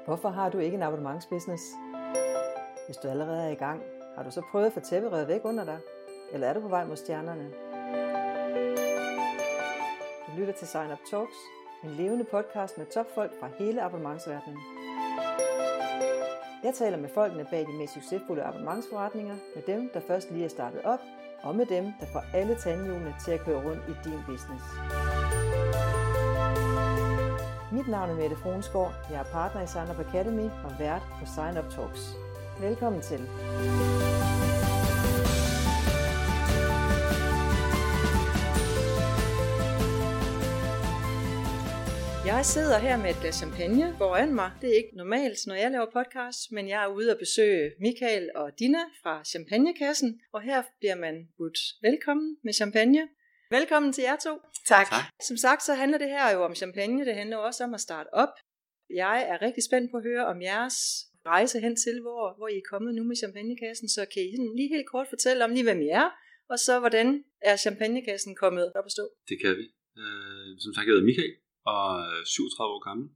Hvorfor har du ikke en abonnementsbusiness? Hvis du allerede er i gang, har du så prøvet at få tæppet revet væk under dig? Eller er du på vej mod stjernerne? Du lytter til Sign Up Talks, en levende podcast med topfolk fra hele abonnementsverdenen. Jeg taler med folkene bag de mest succesfulde abonnementsforretninger, med dem, der først lige er startet op, og med dem, der får alle tandhjulene til at køre rundt i din business. Mit navn er Mette Fruensgaard, jeg er partner i Sign Up Academy og vært på Sign Up Talks. Velkommen til. Jeg sidder her med et glas champagne foran mig. Det er ikke normalt, når jeg laver podcast, men jeg er ude at besøge Michael og Dina fra Champagnekassen, og her bliver man budt velkommen med champagne. Velkommen til jer to. Tak. Som sagt, så handler det her jo om champagne. Det handler også om at starte op. Jeg er rigtig spændt på at høre om jeres rejse hen til, hvor I er kommet nu med Champagnekassen. Så kan I lige helt kort fortælle om lige, hvem I er, og så hvordan er Champagnekassen kommet op at stå? Det kan vi. Som sagt, jeg hedder Michael og er 37 år gammel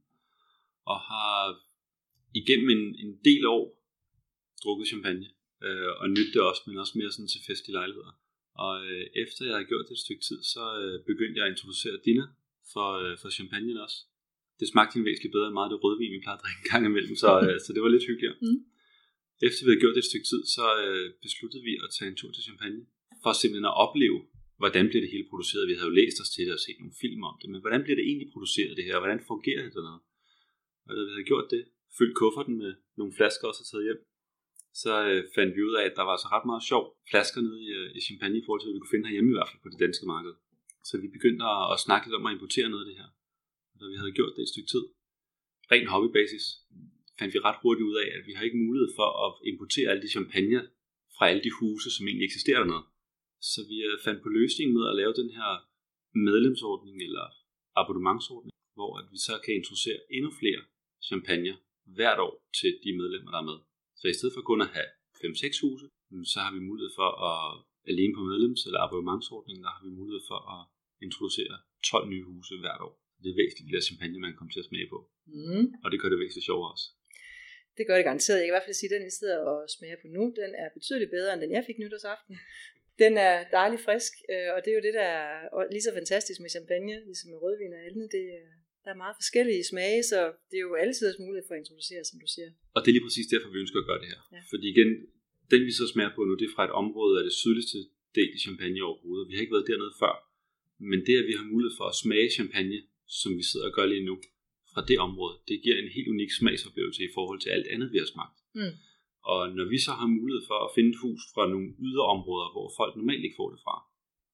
og har igennem en del år drukket champagne og nydt det også, men også mere sådan til festlige lejligheder. Og efter jeg har gjort det et stykke tid, så begyndte jeg at introducere Dina for champagnen også. Det smagte en væsentligt bedre end meget det rødvin, vi plejer at drikke en gang imellem, så det var lidt hyggeligere. Efter vi havde gjort det et stykke tid, så besluttede vi at tage en tur til Champagne, for simpelthen at opleve, hvordan bliver det hele produceret. Vi havde jo læst os til det og set nogle film om det, men hvordan bliver det egentlig produceret det her, og hvordan fungerer det dernede? Og da vi havde gjort det, fyldt kufferten med nogle flasker også og taget hjem, så fandt vi ud af, at der var så ret meget sjov flasker nede i Champagne i forhold til, hvad vi kunne finde herhjemme i hvert fald på det danske marked. Så vi begyndte at snakke lidt om at importere noget af det her. Og da vi havde gjort det et stykke tid, ren hobbybasis, fandt vi ret hurtigt ud af, at vi har ikke mulighed for at importere alle de champagne fra alle de huse, som egentlig eksisterer dernede. Så vi fandt på løsningen med at lave den her medlemsordning eller abonnementsordning, hvor at vi så kan introducere endnu flere champagne hvert år til de medlemmer, der er med. Så i stedet for kun at have 5-6 huse, så har vi mulighed for at alene på medlems- eller abonnementsordningen, der har vi mulighed for at introducere 12 nye huse hvert år. Det er væsentligt, det der champagne, man kommer til at smage på. Og det gør det væsentligt sjovere også. Det gør det garanteret. Jeg kan i hvert fald sige, at den, jeg sidder og smager på nu, den er betydeligt bedre, end den jeg fik nytårsaften. Den er dejlig frisk, og det er jo det, der er lige så fantastisk med champagne, ligesom med rødvin og andet. Der er meget forskellige smage, så det er jo altid muligt for at introducere, som du siger. Og det er lige præcis derfor, vi ønsker at gøre det her. Ja. Fordi igen, den vi så smager på nu, det er fra et område af det sydligste del i Champagne overhovedet. Vi har ikke været dernede før. Men det, at vi har mulighed for at smage champagne, som vi sidder og gør lige nu, fra det område, det giver en helt unik smagsoplevelse i forhold til alt andet, vi har smagt. Og når vi så har mulighed for at finde et hus fra nogle yderområder, hvor folk normalt ikke får det fra,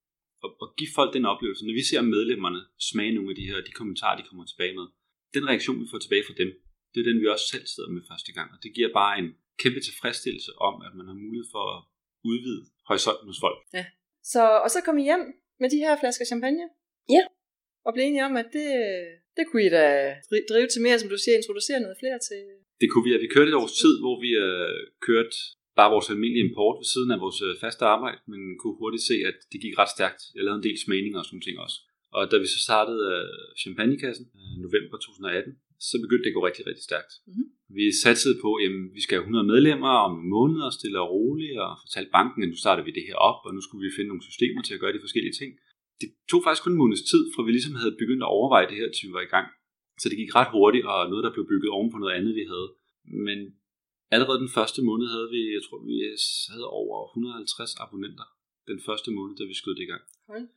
og give folk den oplevelse, når vi ser medlemmerne smage nogle af de her, de kommentarer, de kommer tilbage med, den reaktion, vi får tilbage fra dem, det er den, vi også selv sidder med første gang. Og det giver bare en kæmpe tilfredsstillelse om, at man har mulighed for at udvide horisonten hos folk. Ja. Og så kom I hjem med de her flasker champagne? Ja. Og blev enige om, at det kunne I da drive til mere, som du siger, introducere noget flere til. Det kunne vi, at vi kørte et års tid, hvor vi kørte bare vores almindelige import ved siden af vores faste arbejde, men kunne hurtigt se, at det gik ret stærkt. Jeg lavede en del smagninger og sådan nogle ting også. Og da vi så startede Champagnekassen november 2018, så begyndte det at gå rigtig, rigtig stærkt. Vi satsede på, at vi skal have 100 medlemmer om nogle måneder, stille og roligt, og fortalte banken, at nu starter vi det her op, og nu skulle vi finde nogle systemer til at gøre de forskellige ting. Det tog faktisk kun en måneds tid, fra vi ligesom havde begyndt at overveje det her, til vi var i gang. Så det gik ret hurtigt, og noget, der blev bygget oven på noget andet, vi havde. Men allerede den første måned havde vi, jeg tror, vi havde over 150 abonnenter den første måned, da vi skød det i gang.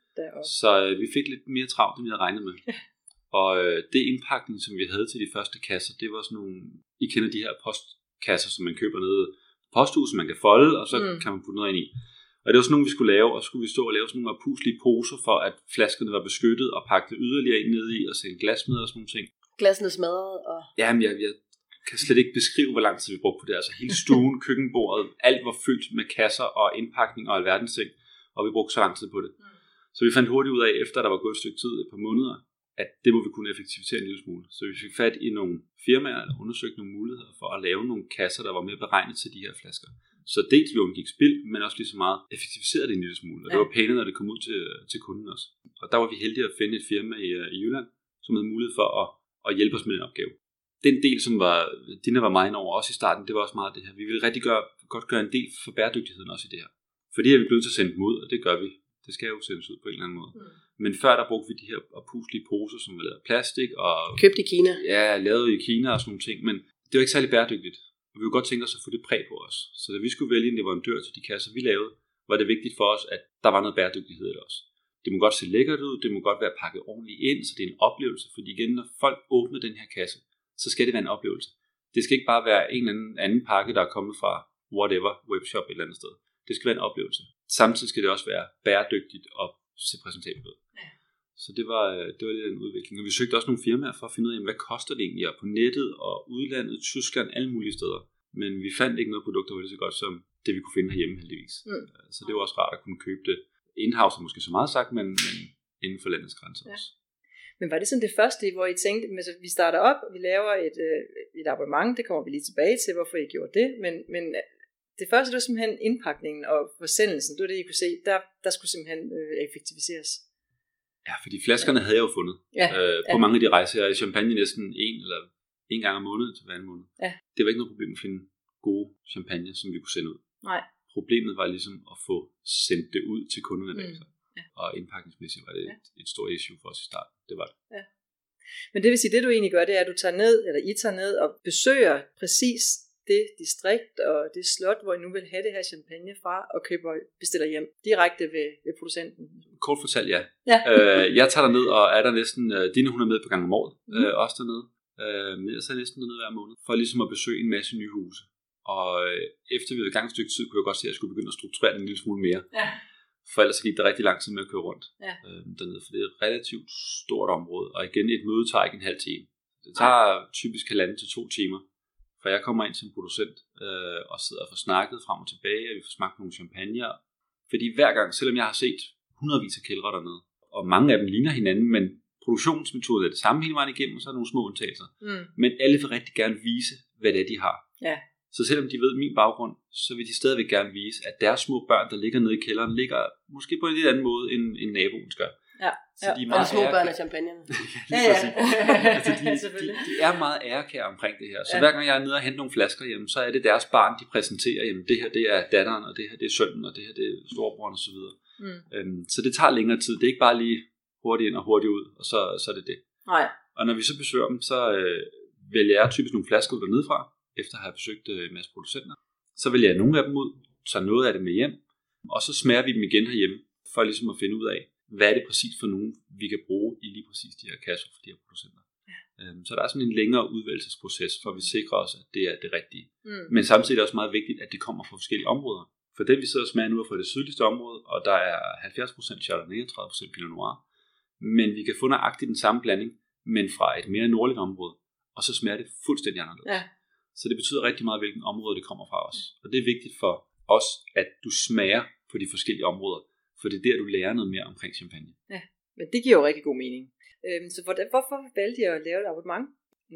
Så vi fik lidt mere travlt, end vi havde regnet med. Og det indpakning, som vi havde til de første kasser, det var sådan nogle, I kender de her postkasser, som man køber nede på posthuset, man kan folde, og så kan man putte noget ind i. Og det var sådan nogle, vi skulle lave, og så skulle vi stå og lave sådan nogle opuslige poser, for at flaskerne var beskyttet, og pakke det yderligere ind ned i, og sætte glas med og sådan nogle ting. Glasene smadret og... Jamen, jeg kan slet ikke beskrive, hvor lang tid vi brugte på det. Altså hele stuen, køkkenbordet, alt var fyldt med kasser og indpakning og alverdens ting, og vi brugte så lang tid på det. Så vi fandt hurtigt ud af, efter der var gået et stykke tid, et par måneder, at det må vi kunne effektivisere en lille smule. Så vi fik fat i nogle firmaer, der undersøgte nogle muligheder for at lave nogle kasser, der var mere beregnet til de her flasker. Så dels vi undgik spild, men også lige så meget effektiviseret det en lille smule. Og det var pænt, når det kom ud til kunden også. Og der var vi heldige at finde et firma i Jylland, som havde mulighed for at hjælpe os med den opgave. den del, som Dina var meget ind over også i starten, det var også meget det her. Vi ville rigtig godt gøre en del for bæredygtigheden også i det her. Fordi vi blev nødt til at sende dem ud, og det gør vi. Det skal jo sendes ud på en eller anden måde. Men før der brugte vi de her opuslige poser, som var lavet af plastik. Og købt i Kina. Ja, lavet i Kina og sådan nogle ting. Men det var ikke særlig bæredygtigt. Og vi kunne godt tænke os at få det præg på os. Så da vi skulle vælge en leverandør til de kasser, vi lavede, var det vigtigt for os, at der var noget bæredygtighed i det også. Det må godt se lækkert ud, det må godt være pakket ordentligt ind, så det er en oplevelse. Fordi igen, når folk åbner den her kasse, så skal det være en oplevelse. Det skal ikke bare være en eller anden pakke, der er kommet fra whatever, webshop et eller andet sted. Det skal være en oplevelse. Samtidig skal det også være bæredygtigt og se præsentabelt ud. Ja. Så det var lidt af en udvikling. Og vi søgte også nogle firmaer for at finde ud af, hvad koster det egentlig på nettet og udlandet, Tyskland, alle mulige steder. Men vi fandt ikke noget produkt, der var lige så godt som det, vi kunne finde herhjemme heldigvis. Så det var også rart at kunne købe det in-house, måske så meget sagt, men inden for landets grænser også. Men var det sådan det første, hvor I tænkte, at vi starter op, og vi laver et abonnement, det kommer vi lige tilbage til, hvorfor I gjorde det, men det første, det var simpelthen indpakningen og forsendelsen, det var det, I kunne se, der skulle simpelthen effektiviseres. Ja, fordi flaskerne havde jeg jo fundet på mange af de rejser. Jeg er i Champagne næsten en gang om måneden til hver anden måned. Ja. Det var ikke noget problem at finde gode champagne, som vi kunne sende ud. Nej. Problemet var ligesom at få sendt det ud til kunderne bagefter. Ja. Og indpakningsmæssigt var det et stort issue for os i starten. Det var det. Ja. Men det vil sige, det du egentlig gør, det er, at I tager ned og besøger præcis det distrikt og det slot, hvor I nu vil have det her champagne fra, og bestiller hjem direkte ved producenten. Kort fortalt, ja. Jeg tager derned og er der næsten, Dina hun er med på gang om året, også dernede. Jeg er næsten dernede hver måned, for ligesom at besøge en masse nye huse. Og efter vi havde i gang et stykke tid, kunne jeg godt se, at jeg skulle begynde at strukturere en lille smule mere. Ja. For ellers gik det rigtig lang tid med at køre rundt dernede, for det er et relativt stort område. Og igen, et møde tager ikke en halv time. Det tager typisk 1,5 til 2 timer. For jeg kommer ind til en producent og sidder og får snakket frem og tilbage, og vi får smagt nogle champagne. Fordi hver gang, selvom jeg har set hundredvis af kældre dernede, og mange af dem ligner hinanden, men produktionsmetoden er det samme hele vejen igennem, og så er der nogle små undtagelser. Men alle vil rigtig gerne vise, hvad det er, de har. Ja. Så selvom de ved min baggrund, så vil de stadigvæk gerne vise, at deres små børn, der ligger nede i kælderen, ligger måske på en lidt anden måde, end naboens gør. Ja, så de er meget små børn af champagne. De er meget ærekære omkring det her. Så hver gang jeg er nede og henter nogle flasker hjem, så er det deres barn, de præsenterer. Jamen, det her det er datteren, og det her det er sønnen, og det her det er storebroren og så videre. Så det tager længere tid. Det er ikke bare lige hurtigt ind og hurtigt ud, og så er det det. Nej. Og når vi så besøger dem, så vælger jeg typisk nogle flasker ud dernede fra, efter at have besøgt en masse producenter. Så vælger jeg nogle af dem ud, tager noget af det med hjem, og så smager vi dem igen herhjemme, for ligesom at finde ud af, hvad er det præcis for nogen, vi kan bruge i lige præcis de her kasser for de her producenter. Ja. Så der er sådan en længere udvælgelsesproces, for at vi sikrer os, at det er det rigtige. Men samtidig er det også meget vigtigt, at det kommer fra forskellige områder. For den vi sidder og smager nu er fra det sydligste område, og der er 70% Chardonnay og 30% Pinot Noir. Men vi kan få nøjagtigt den samme blanding, men fra et mere nordligt område, og så smager det fuldstændig anderledes. Ja. Så det betyder rigtig meget, hvilken område det kommer fra os. Og det er vigtigt for os, at du smager på de forskellige områder, for det er der, du lærer noget mere omkring champagne. Ja, men det giver jo rigtig god mening. Så hvorfor valgte jeg at lave et abonnement?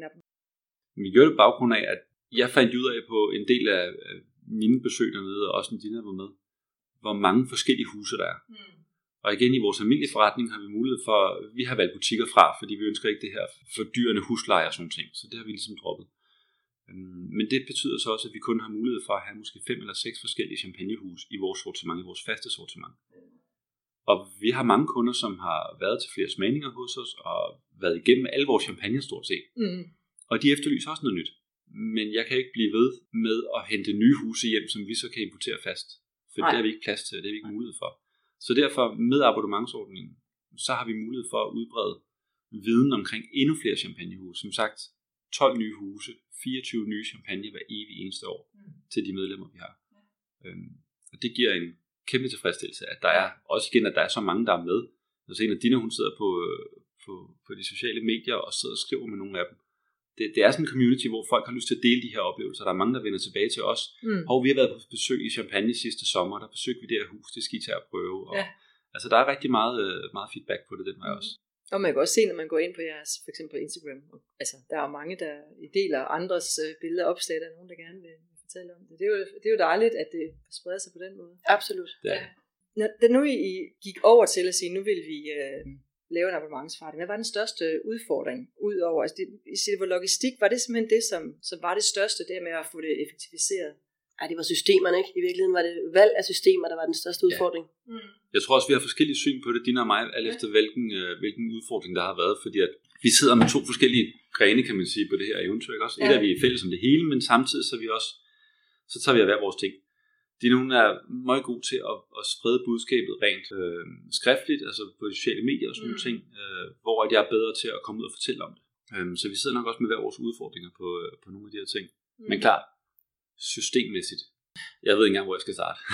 Vi gjorde det på baggrund af, at jeg fandt ud af på en del af mine besøg dernede, og også når Dina var med, hvor mange forskellige huse der er. Og igen, i vores familieforretning har vi mulighed for, vi har valgt butikker fra, fordi vi ønsker ikke det her fordyrende husleje og sådan ting. Så det har vi ligesom droppet. Men det betyder så også, at vi kun har mulighed for at have måske 5 eller 6 forskellige champagnehus i vores sortiment, i vores faste sortiment. Og vi har mange kunder, som har været til flere smagninger hos os, og været igennem alle vores champagne stort set. Og de efterlyser også noget nyt. Men jeg kan ikke blive ved med at hente nye huse hjem, som vi så kan importere fast. For det har vi ikke plads til, og det har vi ikke mulighed for. Så derfor med abonnementsordningen, så har vi mulighed for at udbrede viden omkring endnu flere champagnehuse. Som sagt, 12 nye huse, 24 nye champagne hver evig eneste år til de medlemmer, vi har. Og det giver en kæmpe tilfredsstillelse, at der er, også igen, at der er så mange, der er med. Altså en af Dina, hun sidder på de sociale medier og sidder og skriver med nogle af dem. Det er sådan en community, hvor folk har lyst til at dele de her oplevelser. Der er mange, der vender tilbage til os. Og vi har været på besøg i Champagne sidste sommer, der besøgte vi det her hus, det skal I tage at prøve. Og, altså der er rigtig meget feedback på det, den vej også. Og man kan også se, når man går ind på jeres, for eksempel på Instagram, altså der er mange, der deler andres billeder og opslag, der er nogen, der gerne vil fortælle om det. Det er jo dejligt, at det spreder sig på den måde. Absolut. Ja. Når nu I gik over til at sige, nu vil vi lave en abonnementsforretning. Hvad var den største udfordring udover? Altså det var logistik, var det simpelthen det, som var det største, det med at få det effektiviseret? Ej, det var systemerne, ikke? I virkeligheden var det valg af systemer, der var den største udfordring. Jeg tror også, vi har forskellige syn på det, Dina og mig, alt efter hvilken udfordring der har været, fordi at vi sidder med to forskellige grene, kan man sige, på det her eventyr, ikke også? Et er vi fælles om det hele, men samtidig så tager vi af hver vores ting. Hun er meget god til at sprede budskabet rent skriftligt, altså på sociale medier og sådan nogle ting, hvor jeg er bedre til at komme ud og fortælle om det. Så vi sidder nok også med hver vores udfordringer på nogle af de her ting. Men klart, systemmæssigt. Jeg ved ikke engang, hvor jeg skal starte.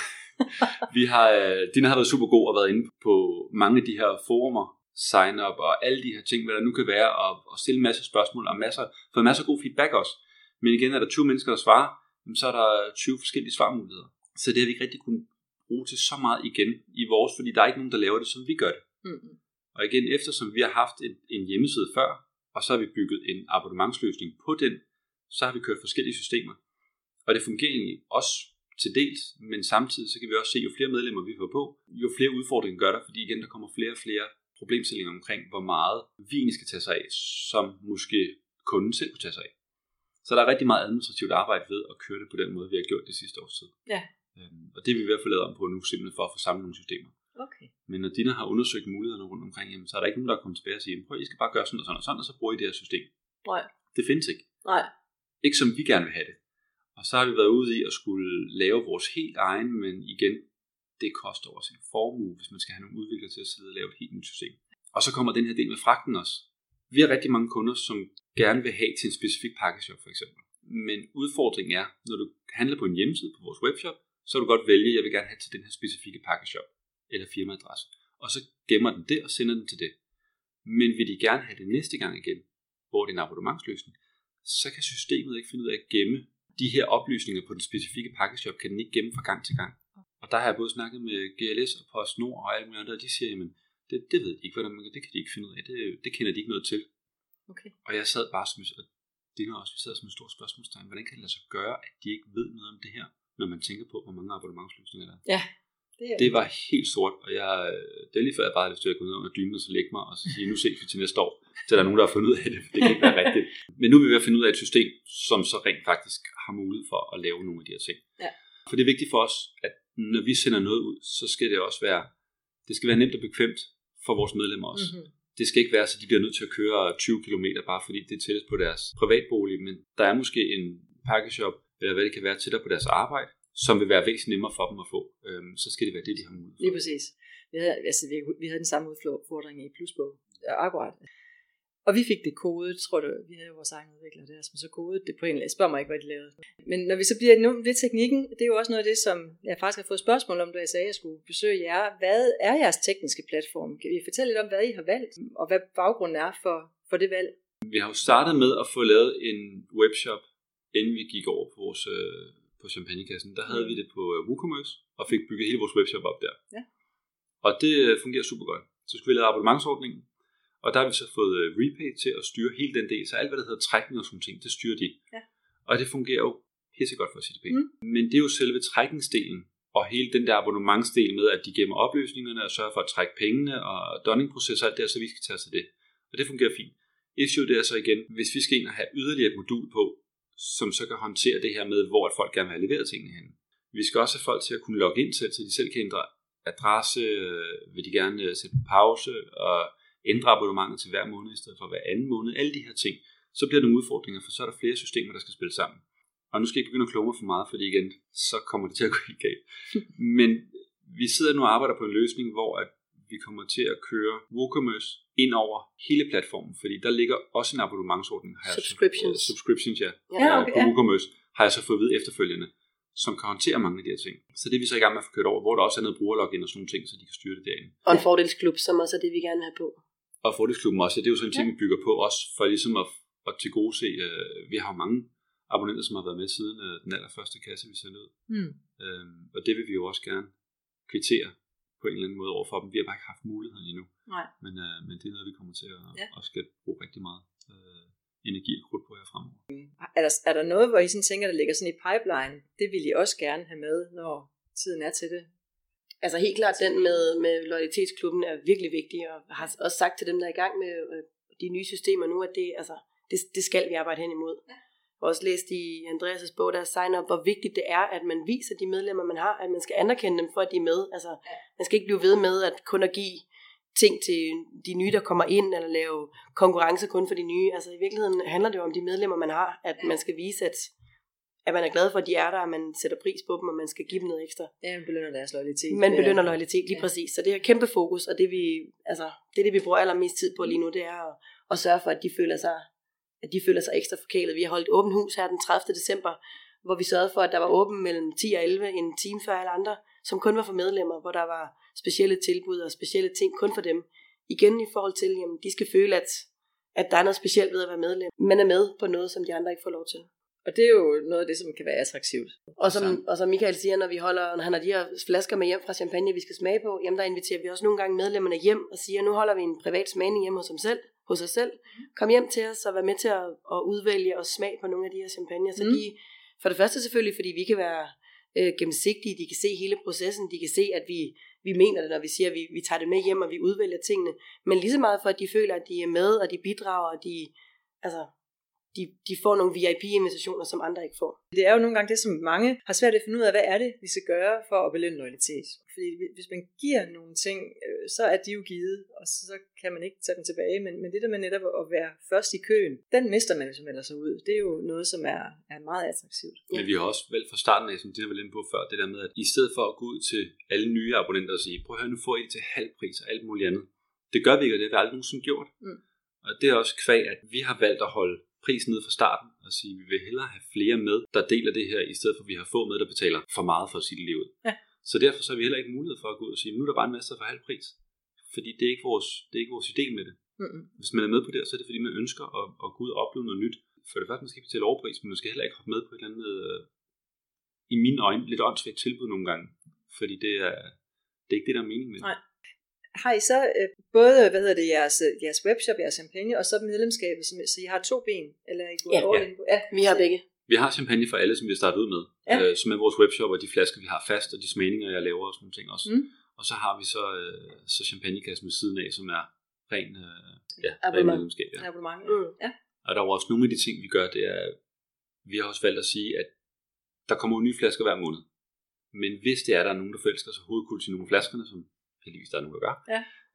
Dina har været super god og været inde på mange af de her forumer, sign-up og alle de her ting, hvad der nu kan være, og stille en masse spørgsmål og fået masser af god feedback også. Men igen, er der 20 mennesker, der svarer, så er der 20 forskellige svarmuligheder. Så det har vi ikke rigtig kunnet bruge til så meget igen i vores, fordi der er ikke nogen, der laver det, som vi gør det. Og igen, eftersom vi har haft en hjemmeside før, og så har vi bygget en abonnementsløsning på den, så har vi kørt forskellige systemer. Og det fungerer egentlig også til dels, men samtidig så kan vi også se, jo flere medlemmer vi får på, jo flere udfordringer gør der, fordi igen, der kommer flere og flere problemstillinger omkring, hvor meget vi egentlig skal tage sig af, som måske kunden selv kunne tage sig af. Så der er rigtig meget administrativt arbejde ved at køre det på den måde, vi har gjort det sidste års tid. Ja. Og det er vi i hvert fald lavet om på nu, simpelthen for at få samlet nogle systemer. Okay. Men når Dina har undersøgt mulighederne rundt omkring, jamen, så er der ikke nogen, der er kommet tilbage og siger, prøv, I skal bare gøre sådan og sådan og sådan, og så bruger I det her system. Nej. Det findes ikke. Nej. Ikke som vi gerne vil have det. Og så har vi været ude i at skulle lave vores helt egen, men igen, det koster også en formue, hvis man skal have nogle udviklere til at sidde og lave et helt nyt system. Og så kommer den her del med fragten også. Vi har rigtig mange kunder, som gerne vil have til en specifik pakkeshop for eksempel. Men udfordringen er, når du handler på en hjemmeside på vores webshop, så kan du godt vælge, at jeg vil gerne have til den her specifikke pakkeshop eller firmaadresse. Og så gemmer den det og sender den til det. Men vil de gerne have det næste gang igen, hvor det er en abonnementsløsning, så kan systemet ikke finde ud af at gemme de her oplysninger på den specifikke pakkeshop, kan den ikke gemme fra gang til gang. Og der har jeg både snakket med GLS og PostNord og alle mulige andre, og de siger, jamen, det ved de ikke, hvordan man kan, det kan de ikke finde ud af, det kender de ikke noget til. Okay. Og jeg sad bare som, og det er også, vi sad som en stor spørgsmålstegn, hvordan kan det lade sig gøre, at de ikke ved noget om det her, når man tænker på, hvor mange abonnementsløsninger der er. Ja, det var helt sort, og det er lige før jeg bare havde lyst til at gå ned under dynen og så lægge mig, og så sige, nu ses vi til næste år, til der er nogen, der har fundet ud af det, for det kan ikke være rigtigt. Men nu er vi ved at finde ud af et system, som så rent faktisk har mulighed for at lave nogle af de her ting. Ja. For det er vigtigt for os, at når vi sender noget ud, så skal det også være, det skal være nemt og bekvemt for vores medlemmer også. Mm-hmm. Det skal ikke være, så de bliver nødt til at køre 20 km, bare fordi det er tættest på deres privatbolig, men der er måske en pakkeshop, eller hvad det kan være, tættere på deres arbejde, som vil være væsentligt nemmere for dem at få. Så skal det være det, de har mulighed for. Lige præcis. Vi havde den samme udfordring i Plusbog. Ja, akkurat. Og vi fik det kodet, tror du, vi havde jo vores egen udvikler der, som så kodede det på en eller anden. Jeg spørger mig ikke, hvad de lavede. Men når vi så bliver nu ved teknikken, det er jo også noget af det, som jeg faktisk har fået spørgsmål om, da jeg sagde, at jeg skulle besøge jer. Hvad er jeres tekniske platform? Kan I fortælle lidt om, hvad I har valgt, og hvad baggrunden er for det valg? Vi har jo startet med at få lavet en webshop, inden vi gik over på vores på Champagnekassen. Der havde vi det på WooCommerce, og fik bygget hele vores webshop op der. Ja. Og det fungerer super godt. Så skulle vi lave abonnementsordningen, og der har vi så fået Repay til at styre hele den del, så alt hvad der hedder trækning og sådan ting, det styrer de. Ja. Og det fungerer jo pissegodt for CDP. Men det er jo selve trækningsdelen, og hele den der abonnementsdel med, at de gemmer opløsningerne og sørger for at trække pengene og donningproces og alt det, så vi skal tage os af det. Og det fungerer fint. Issue det er så igen, hvis vi skal ind og have yderligere et modul på, som så kan håndtere det her med, hvor at folk gerne vil have leveret tingene hen. Vi skal også have folk til at kunne logge ind til, så de selv kan ændre adresse, vil de gerne sætte på pause og ændre abonnementet til hver måned i stedet for hver anden måned. Alle de her ting, så bliver der nogle udfordringer, for så er der flere systemer, der skal spille sammen. Og nu skal jeg ikke begynde at kloge mig for meget, fordi igen, så kommer det til at gå helt galt. Men vi sidder nu og arbejder på en løsning, hvor at vi kommer til at køre WooCommerce ind over hele platformen, fordi der ligger også en abonnementsordning. Subscriptions, ja. Okay, på WooCommerce har jeg så fået ved efterfølgende, som kan håndtere mange af de her ting. Så det er vi så i gang med at få kørt over, hvor der også er noget brugerlogin og sådan nogle ting, så de kan styre det derinde. Og en fordelsklub, som også er det, vi gerne vil have på. Og fordelsklubben også, ja, det er jo sådan en ting, vi bygger på også, for ligesom at tilgodese. Vi har mange abonnenter, som har været med siden den allerførste kasse, vi sendte ud. Og det vil vi jo også gerne kvittere på en eller anden måde over for dem. Vi har bare ikke haft muligheden endnu. Nej. Men det er noget, vi kommer til at skal bruge rigtig meget energi og krudt på her fremover. Er der noget, hvor I sådan tænker, der ligger sådan i pipeline? Det vil I også gerne have med, når tiden er til det? Altså helt klart den med loyalitetsklubben er virkelig vigtig, og har også sagt til dem, der er i gang med de nye systemer nu, at det skal vi arbejde hen imod. Ja. Jeg har også læst i Andreas' bog, der signer op, hvor vigtigt det er, at man viser de medlemmer, man har, at man skal anerkende dem for, at de er med. Altså, man skal ikke blive ved med at kun at give ting til de nye, der kommer ind, eller lave konkurrence kun for de nye. Altså i virkeligheden handler det jo om de medlemmer, man har, at man skal vise, at man er glad for, at de er der, at man sætter pris på dem, og man skal give dem noget ekstra. Ja, man belønner deres loyalitet. Man belønner loyalitet, lige præcis. Så det er kæmpe fokus, og det er det, vi bruger allermest tid på lige nu, det er at sørge for, at de føler sig ekstra forkælet. Vi har holdt åbent hus her den 30. december, hvor vi sørgede for, at der var åben mellem 10 og 11 en time før alle andre, som kun var for medlemmer, hvor der var specielle tilbud og specielle ting kun for dem. Igen i forhold til, jamen, de skal føle, at der er noget specielt ved at være medlem. Man er med på noget, som de andre ikke får lov til. Og det er jo noget af det, som kan være attraktivt. Og som Michael siger, når han har de her flasker med hjem fra champagne, vi skal smage på, jamen der inviterer vi også nogle gange medlemmerne hjem og siger, nu holder vi en privat smagning hjemme hos os selv. Kom hjem til os og vær med til at udvælge og smage på nogle af de her champagne. Så de, for det første selvfølgelig, fordi vi kan være gennemsigtige, de kan se hele processen, de kan se, at vi mener det, når vi siger, at vi tager det med hjem, og vi udvælger tingene. Men lige så meget for, at de føler, at de er med, og de bidrager, og de får nogle VIP-invitationer, som andre ikke får. Det er jo nogle gange det, som mange har svært at finde ud af, hvad er det, vi skal gøre for at belønne loyalitet. Fordi hvis man giver nogle ting, så er de jo givet, og så kan man ikke tage dem tilbage. Men det der med netop at være først i køen, den mister man, hvis man melder sig ud. Det er jo noget, som er meget attraktivt. Men vi har også valgt fra starten af, som de har været inde på før, det der med, at i stedet for at gå ud til alle nye abonnenter og sige, prøv at høre, nu får I det til halv pris og alt muligt andet. Det gør vi ikke, og det har vi aldrig nogensinde gjort. Og det er også kvæg, at vi har valgt at holde prisen ned fra starten og sige, at vi vil hellere have flere med, der deler det her, i stedet for at vi har få med, der betaler for meget for sit liv ud. Ja. Så derfor så har vi heller ikke mulighed for at gå ud og sige, nu er der bare en masse for halv pris. Fordi det er ikke vores idé med det. Hvis man er med på det, så er det fordi, man ønsker at gå ud og opleve noget nyt. For det første, man skal ikke betale overpris, men man skal heller ikke hoppe med på et eller andet, i mine øjne, lidt åndssvagt tilbud nogle gange. Fordi det er ikke det, der er meningen med det. Nej. Har I så både, jeres webshop, jeres champagne, og så medlemskabet, så I har 2 ben? Eller I går ja, vi har begge. Vi har champagne for alle, som vi har startet ud med. Som er vores webshop, og de flasker, vi har fast, og de smagninger, jeg laver og sådan nogle ting også. Og så har vi så champagnekassen ved siden af, som er ren medlemskab. Ja. Ja. Og der er også nogle af de ting, vi gør, det er, vi har også valgt at sige, at der kommer nye flasker hver måned. Men hvis det er, der er nogen, der forelsker sig hovedkult til nogle af flaskerne, som heldigvis der er nogen, der gør,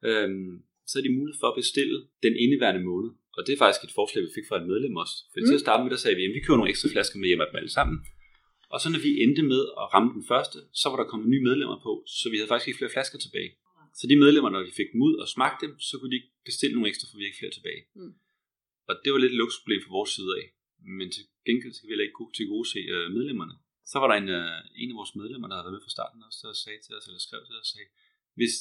så er de mulighed for at bestille den indeværende måned. Og det er faktisk et forslag, vi fik fra et medlem også. For til at starte med, der sagde vi, at vi køber nogle ekstra flasker med hjem af dem alle sammen. Og så når vi endte med at ramme den første, så var der kommet nye medlemmer på, så vi havde faktisk ikke flere flasker tilbage. Så de medlemmer, når de fik dem ud og smagte dem, så kunne de ikke bestille nogle ekstra, for vi ikke flere tilbage. Og det var lidt et luksusproblem fra vores side af. Men til gengæld skal vi heller ikke kunne til gode se medlemmerne. Så var der en af vores medlemmer, der havde været med fra starten også, der sagde til os, eller skrev til os, sagde, hvis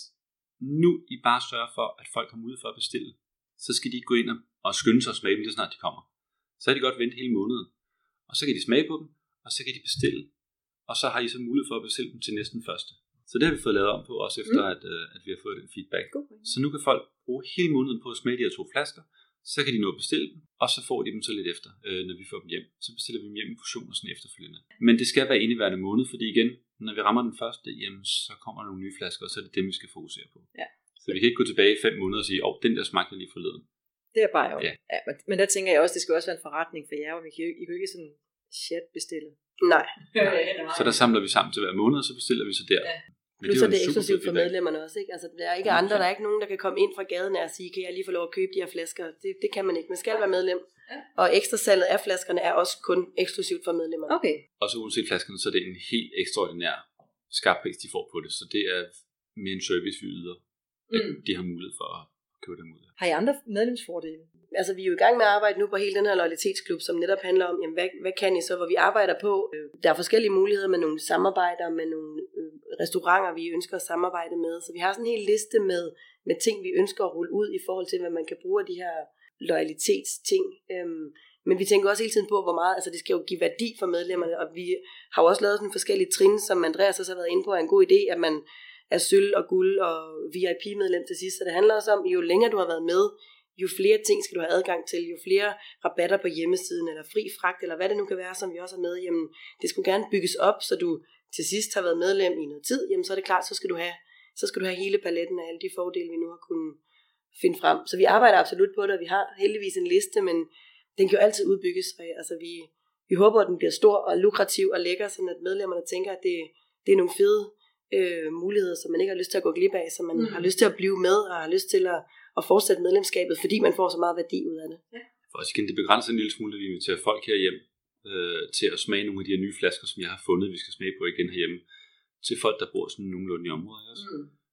nu I bare sørger for, at folk har mulighed for at bestille, så skal de gå ind og skynde sig og smage dem, lige snart de kommer. Så kan de godt vente hele måneden. Og så kan de smage på dem, og så kan de bestille. Og så har I så mulighed for at bestille dem til næsten første. Så det har vi fået lavet om på, også efter at vi har fået den feedback. Så nu kan folk bruge hele måneden på at smage de her 2 flasker. Så kan de nå at bestille dem, og så får de dem så lidt efter, når vi får dem hjem. Så bestiller vi dem hjem i portioner sådan efterfølgende. Men det skal være indeværende måned, fordi igen, når vi rammer den første, jamen, så kommer der nogle nye flasker, og så er det dem, vi skal fokusere på. Ja. Så vi kan ikke gå tilbage i 5 måneder og sige, den der smagte lige forleden. Det er bare jo. Ja. Ja, men der tænker jeg også, det skal også være en forretning for jer, og I kan jo ikke sådan chat bestille. Nej. Så der samler vi sammen til hver måned, og så bestiller vi så der. Ja. Plus er det eksklusivt for medlemmerne også, ikke? Altså der er ikke andre, der er ikke nogen, der kan komme ind fra gaden og sige, kan jeg lige få lov at købe de her flasker? Det kan man ikke, man skal være medlem. Og ekstra salget af flaskerne er også kun eksklusivt for medlemmerne. Okay. Og så uanset flaskerne, så er det en helt ekstraordinær skarp pris, de får på det. Så det er mere en service, vi yder, at de har mulighed for at købe dem ud. Har I andre medlemsfordele? Altså vi er jo i gang med at arbejde nu på hele den her loyalitetsklub, som netop handler om, jamen, hvad kan I så, hvor vi arbejder på. Der er forskellige muligheder med nogle samarbejder, med nogle restauranter, vi ønsker at samarbejde med. Så vi har sådan en hel liste med ting, vi ønsker at rulle ud i forhold til, hvad man kan bruge af de her loyalitetsting. Men vi tænker også hele tiden på, hvor meget, altså det skal jo give værdi for medlemmerne, og vi har jo også lavet sådan forskellige trin, som Andreas også har været inde på, er en god idé, at man er sølv og guld og VIP-medlem til sidst. Så det handler også om, jo længere du har været med, jo flere ting skal du have adgang til, jo flere rabatter på hjemmesiden, eller fri fragt, eller hvad det nu kan være, som vi også har med. Jamen, det skulle gerne bygges op, så du til sidst har været medlem i noget tid, jamen så er det klart, så skal du have hele paletten af alle de fordele, vi nu har kunnet finde frem. Så vi arbejder absolut på det, og vi har heldigvis en liste, men den kan jo altid udbygges. Og altså vi håber, at den bliver stor og lukrativ og lækker, sådan at medlemmerne tænker, at det er nogle fede muligheder, som man ikke har lyst til at gå glip af, som man har lyst til at blive med, og har lyst til at fortsætte medlemskabet, fordi man får så meget værdi ud af det. Ja. For os igen, det begrænser en lille smule, at vi inviterer folk herhjem til at smage nogle af de her nye flasker, som jeg har fundet, vi skal smage på igen herhjemme, til folk, der bor sådan nogenlunde i området. Også.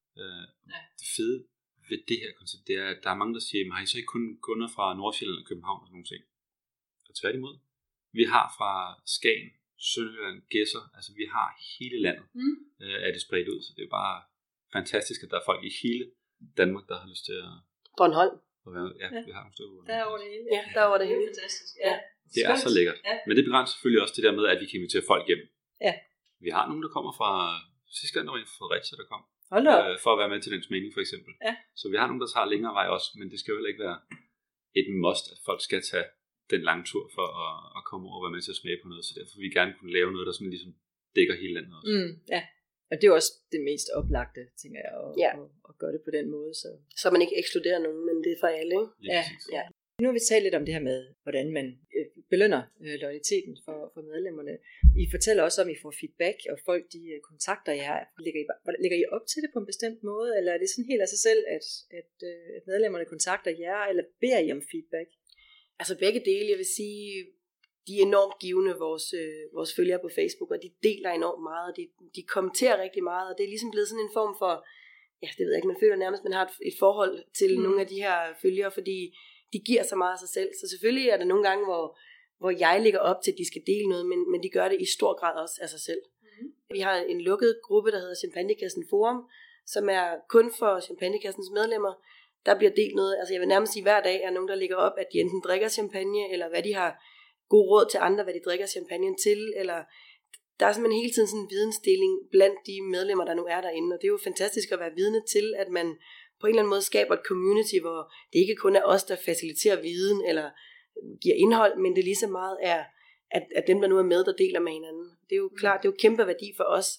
Det fede ved det her koncept, det er, at der er mange, der siger, har I så ikke kun kunder fra Nordsjælland og København og sådan nogle ting? Og tværtimod. Vi har fra Skagen, Sønderjylland, Gedser, altså vi har hele landet, er det spredt ud, så det er bare fantastisk, at der er folk i hele Danmark, der har lyst til at... Bornholm. Ja, vi har nogle stykker. Der er over det hele. Ja, der er over det hele. Fantastisk. Ja. Det er så lækkert. Ja. Men det begrænser selvfølgelig også det der med, at vi kan invitere folk hjem. Ja. Vi har nogen, der kommer fra sidste gang, der var en fra Fredericia, der kom. For at være med til den smagning, for eksempel. Ja. Så vi har nogen, der tager længere vej også, men det skal jo heller ikke være et must, at folk skal tage den lange tur for at komme over og være med til at smage på noget. Så derfor vil vi gerne kunne lave noget, der sådan ligesom dækker hele landet også. Ja. Og det er også det mest oplagte, tænker jeg, at gøre det på den måde. Så man ikke ekskluderer nogen, men det er for alle, ikke? Ja. Nu har vi talt lidt om det her med, hvordan man belønner loyaliteten for medlemmerne. I fortæller også om, at I får feedback, og folk de kontakter jer. Lægger I op til det på en bestemt måde, eller er det sådan helt af sig selv, at medlemmerne kontakter jer, eller beder I om feedback? Altså begge dele, jeg vil sige, de er enormt givende, vores følgere på Facebook, og de deler enormt meget, og de kommenterer rigtig meget, og det er ligesom blevet sådan en form for, ja, det ved jeg ikke, man føler nærmest, man har et forhold til nogle af de her følgere, fordi de giver så meget af sig selv. Så selvfølgelig er der nogle gange, hvor jeg lægger op til, at de skal dele noget, men de gør det i stor grad også af sig selv. Vi har en lukket gruppe, der hedder Champagnekassen Forum, som er kun for Champagnekassens medlemmer. Der bliver delt noget, altså jeg vil nærmest sige, hver dag er nogen, der lægger op, at de enten drikker champagne, eller hvad de har god råd til andre, hvad de drikker champagne til, eller der er simpelthen hele tiden sådan en vidensdeling blandt de medlemmer, der nu er derinde, og det er jo fantastisk at være vidne til, at man på en eller anden måde skaber et community, hvor det ikke kun er os, der faciliterer viden, eller giver indhold, men det lige så meget er, at dem, der nu er med, der deler med hinanden. Det er jo klart, det er jo kæmpe værdi for os,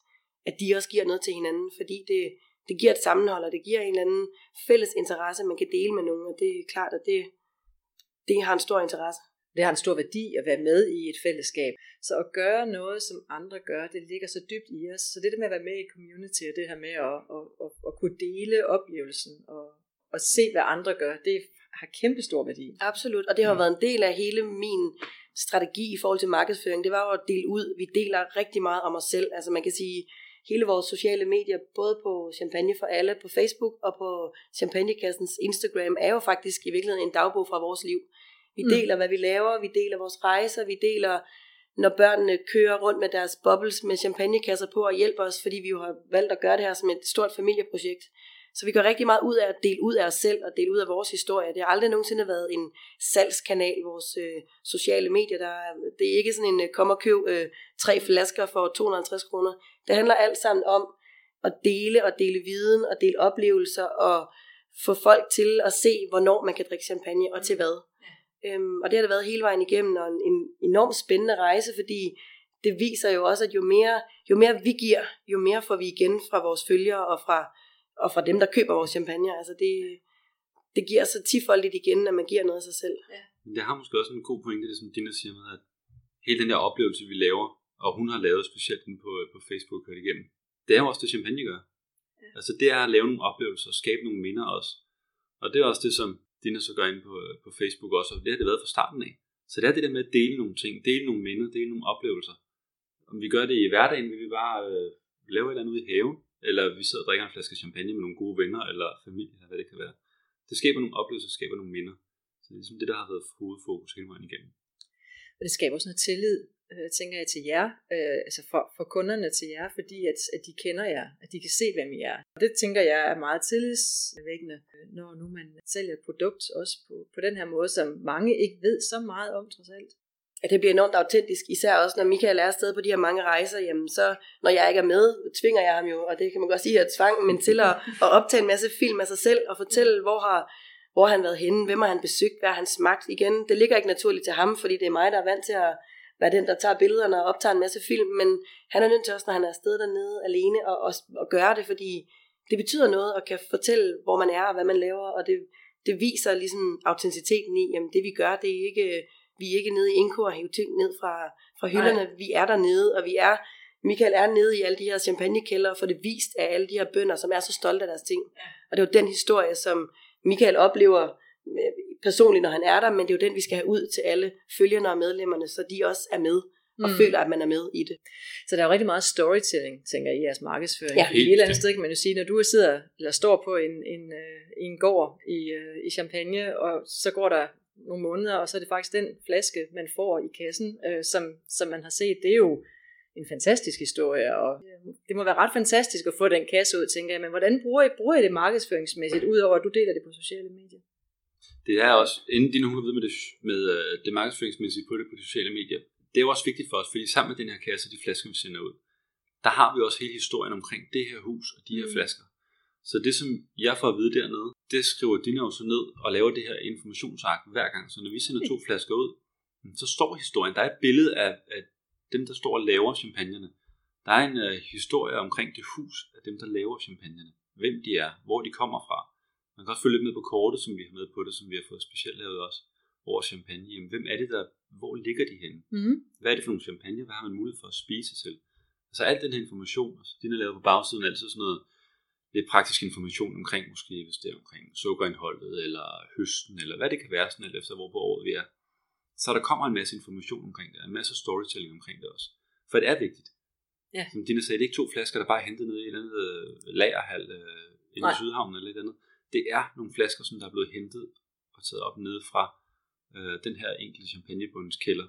at de også giver noget til hinanden, fordi det giver et sammenhold, og det giver en eller anden fælles interesse, man kan dele med nogen, og det er klart, at det har en stor interesse. Det har en stor værdi at være med i et fællesskab. Så at gøre noget, som andre gør, det ligger så dybt i os. Så det der med at være med i community, og det her med at kunne dele oplevelsen, og se, hvad andre gør, det har kæmpe stor værdi. Absolut, og det har været en del af hele min strategi i forhold til markedsføring. Det var jo at dele ud. Vi deler rigtig meget om os selv. Altså man kan sige, hele vores sociale medier, både på Champagne for alle på Facebook og på Champagnekassens Instagram, er jo faktisk i virkeligheden en dagbog fra vores liv. Vi deler, hvad vi laver, vi deler vores rejser, vi deler, når børnene kører rundt med deres bubbles med champagnekasser på og hjælper os, fordi vi jo har valgt at gøre det her som et stort familieprojekt. Så vi gør rigtig meget ud af at dele ud af os selv og dele ud af vores historie. Det har aldrig nogensinde været en salgskanal, vores sociale medier. Det er ikke sådan en kom og køb 3 flasker for 250 kroner. Det handler alt sammen om at dele viden og dele oplevelser og få folk til at se, hvornår man kan drikke champagne og til hvad. Og det har det været hele vejen igennem, og en enormt spændende rejse, fordi det viser jo også, at jo mere vi giver, jo mere får vi igen fra vores følgere og fra dem, der køber vores champagne. Altså det giver så tifoldigt igen, at man giver noget af sig selv. Ja. Det har måske også en god pointe, det som Dina siger med, at hele den der oplevelse, vi laver, og hun har lavet specielt på Facebook kørt igennem, det er jo også det, champagne gør. Ja. Altså det er at lave nogle oplevelser og skabe nogle minder også. Og det er også det, som Dina så gør ind på Facebook også, og det har det været fra starten af. Så det er det der med at dele nogle ting, dele nogle minder, dele nogle oplevelser. Om vi gør det i hverdagen, vil vi bare lave et eller andet ude i haven, eller vi sidder og drikker en flaske champagne med nogle gode venner, eller familie, eller hvad det kan være. Det skaber nogle oplevelser, det skaber nogle minder. Så det er ligesom det, der har været hovedfokus hele vejen igennem. Og det skaber også noget tillid, tænker jeg, til jer, altså for kunderne til jer, fordi at de kender jer, at de kan se, hvem I er. Og det tænker jeg er meget tillidsvækkende, når nu man sælger et produkt, også på den her måde, som mange ikke ved så meget om, trods alt. Ja, det bliver enormt autentisk, især også når Michael er afsted på de her mange rejser, jamen så, når jeg ikke er med, tvinger jeg ham jo, og det kan man godt sige, at tvang, men til at optage en masse film af sig selv, og fortælle, hvor har han været henne, hvem har han besøgt, hvad har han smagt igen. Det ligger ikke naturligt til ham, fordi det er mig, der er vant til være den, der tager billederne og optager en masse film, men han er nødt til også, når han er afsted dernede alene, og gøre det, fordi det betyder noget, og kan fortælle, hvor man er, og hvad man laver, og det viser ligesom autenticiteten i, jamen det vi gør, det er ikke, vi er ikke nede i Inko og hæve ting ned fra hylderne, vi er dernede, og Michael er nede i alle de her champagnekælder, for det vist af alle de her bønder, som er så stolte af deres ting. Og det er jo den historie, som Michael oplever personligt, når han er der, men det er jo den, vi skal have ud til alle følgerne og medlemmerne, så de også er med og føler, at man er med i det. Så der er jo rigtig meget storytelling, tænker jeg, i jeres markedsføring. Ja, i et eller andet sted kan man jo sige, når du sidder eller står på en gård i Champagne, og så går der nogle måneder, og så er det faktisk den flaske, man får i kassen, som man har set. Det er jo en fantastisk historie, og det må være ret fantastisk at få den kasse ud, tænker jeg. Men hvordan bruger I det markedsføringsmæssigt, udover at du deler det på sociale medier? Det er også, inden dine hun ved med det markedsføringsmæssige på de sociale medier, det er jo også vigtigt for os, fordi sammen med den her kasse, de flasker, vi sender ud, der har vi også hele historien omkring det her hus og de her flasker. Så det, som jeg får at vide dernede, det skriver Dina jo så ned og laver det her informationsark hver gang. Så når vi sender 2 flasker ud, så står historien. Der er et billede af dem, der står og laver champagnerne. Der er en historie omkring det hus af dem, der laver champagnerne. Hvem de er, hvor de kommer fra. Man kan også følge lidt med på kortet, som vi har med på det, som vi har fået specielt lavet også over champagne. Jamen, hvem er det der, hvor ligger de henne? Hvad er det for nogle champagne? Hvad har man mulighed for at spise til? Altså alt den her information, altså, den er lavet på bagsiden, altid sådan noget lidt praktisk information omkring, måske hvis det er omkring sukkerindholdet, eller høsten, eller hvad det kan være, sådan alt efter hvor på året vi er. Så der kommer en masse information omkring det, en masse storytelling omkring det også. For det er vigtigt. Ja. Som Dina sagde, det er ikke 2 flasker, der bare er hentet ned i et eller andet lagerhal inde i Sydhavnen eller et andet. Det er nogle flasker, som der er blevet hentet og taget op nede fra den her enkelte champagnebundens kælder.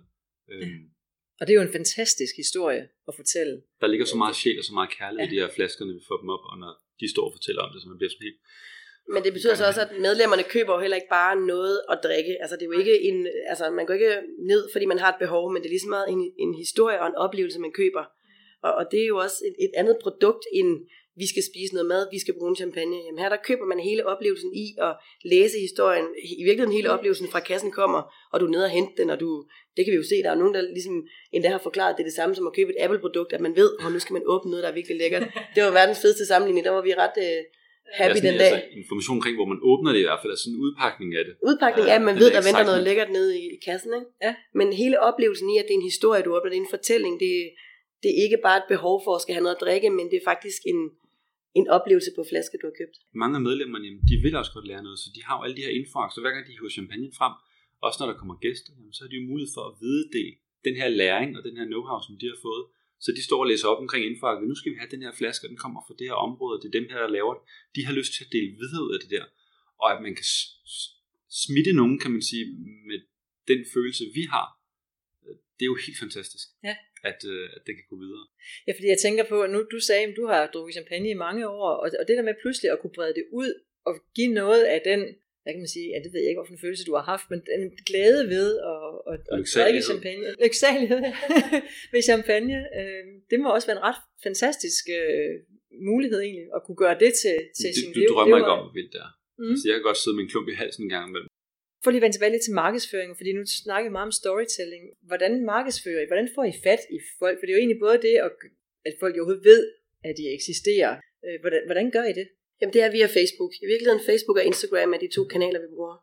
Og det er jo en fantastisk historie at fortælle. Der ligger så meget sjæl og så meget kærlighed i de her flasker, når vi får dem op, og når de står og fortæller om det, så man bliver sådan helt... Men det betyder så også, at medlemmerne køber jo heller ikke bare noget at drikke. Altså det er jo ikke man går ikke ned, fordi man har et behov, men det er lige så meget en historie og en oplevelse, man køber. Og det er jo også et andet produkt end vi skal spise noget mad, vi skal bruge en champagne. Jamen her der køber man hele oplevelsen i at læse historien. I virkeligheden hele oplevelsen fra kassen kommer, og du er nede og hente den, og det kan vi jo se, der er nogen, der ligesom endda har forklaret, det er det samme som at købe et Apple-produkt, at man ved, nu skal man åbne noget, der er virkelig lækkert. Det var verdens fedeste sammenligning, der var vi ret happy den dag. Altså, information omkring, hvor man åbner det i hvert fald, er sådan en udpakning af det. Udpakning af, at man ved, der venter noget lækkert nede i kassen, ikke? Ja. Men hele oplevelsen i, at det er en historie, du åbner, det er en fortælling, det er ikke bare et behov for at skal have noget at drikke, men det er faktisk en oplevelse på flaske, du har købt. Mange af medlemmerne, de vil også godt lære noget, så de har jo alle de her infoark, så hver gang de hiver champagne frem, også når der kommer gæster, så er de jo mulighed for at videdele den her læring og den her know-how, som de har fået. Så de står og læser op omkring infoarket. Nu skal vi have den her flaske, og den kommer fra det her område, det er dem her, der laver det. De har lyst til at dele videre ud af det der. Og at man kan smitte nogen, kan man sige, med den følelse, vi har. Det er jo helt fantastisk, at det kan gå videre. Ja, fordi jeg tænker på, nu du sagde, at du har drukket champagne i mange år, og det der med pludselig at kunne brede det ud, og give noget af den, hvad kan man sige, det ved jeg ikke, hvorfor en følelse du har haft, men den glæde ved at drikke champagne, lyksalighed ved champagne, det må også være en ret fantastisk mulighed egentlig, at kunne gøre det til sin liv. Du drømmer ikke om, hvor vildt det er. Så jeg kan godt sidde med en klump i halsen en gang imellem. For lige at vende tilbage lidt til markedsføring, fordi nu snakker vi meget om storytelling. Hvordan markedsfører I? Hvordan får I fat i folk? For det er jo egentlig både det, at folk overhovedet ved, at de eksisterer. Hvordan gør I det? Jamen det er via Facebook. I virkeligheden Facebook og Instagram er de 2 kanaler, vi bruger.